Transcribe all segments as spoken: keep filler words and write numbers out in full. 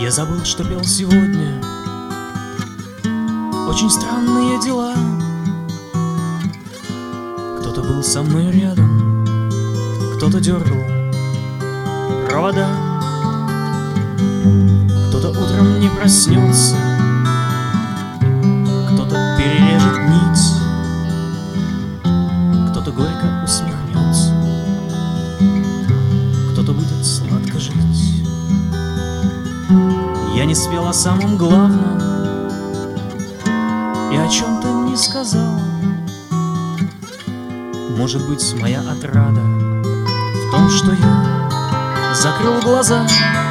Я забыл, что пел сегодня. Очень странные дела. Кто-то был со мной рядом, кто-то дергал провода, кто-то утром не проснется, кто-то перережет нить, кто-то горько усмехнется, кто-то будет сладко жить. Я не спел о самом главном и о чем-то не сказал. Может быть, моя отрада в том, что я закрыл глаза,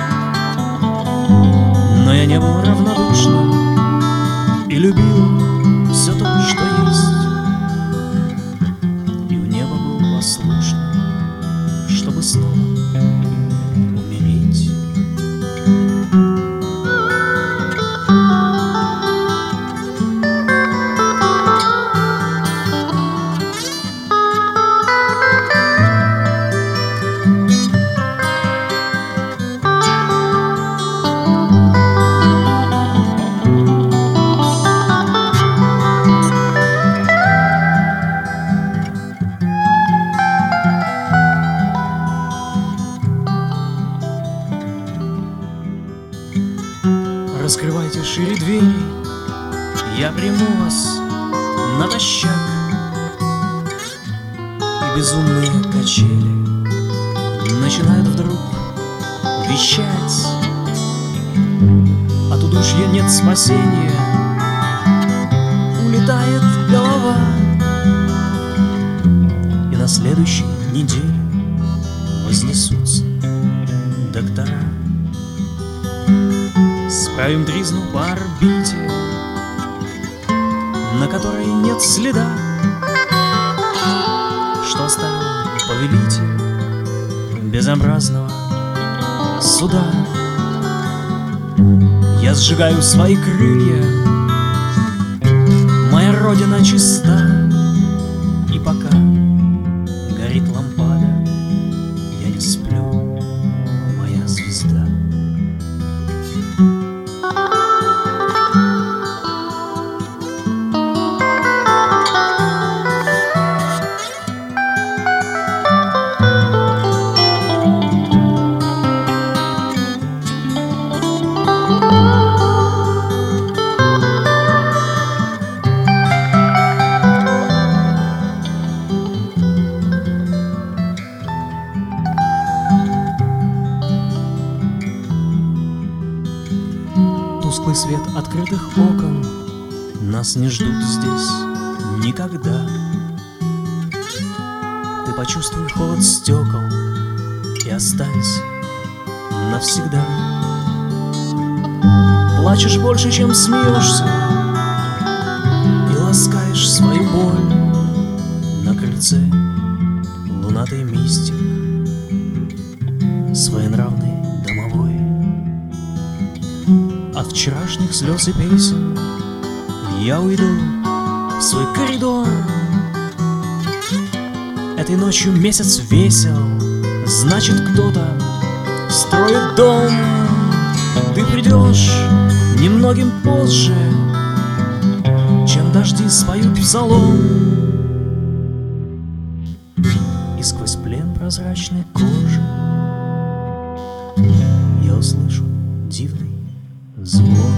но я не был равнодушным и любил все то, что есть, и у неба был послушным, чтобы снова умереть. Раскрывайте шире двери, я приму вас натощак. И безумные качели начинают вдруг вещать. От удушья нет спасения, улетает голова. И на следующей неделе вознесутся доктора. Справим тризну по орбите, на которой нет следа, что оставил повелитель безобразного суда. Я сжигаю свои крылья, моя родина чиста, и пока горит лампада, я не сплю, моя звезда. Тусклый свет открытых окон, нас не ждут здесь никогда. Ты почувствуй холод стекол и останься навсегда. Плачешь больше, чем смеешься, и ласкаешь свою боль. На крыльце лунатый мистик, своенравный домовой. От вчерашних слез и песен я уйду в свой коридор. Этой ночью месяц весел, значит, кто-то строит дом. Ты придешь немногим позже, чем дожди споют псалом. И сквозь плен прозрачной кожи я услышу дивный звон.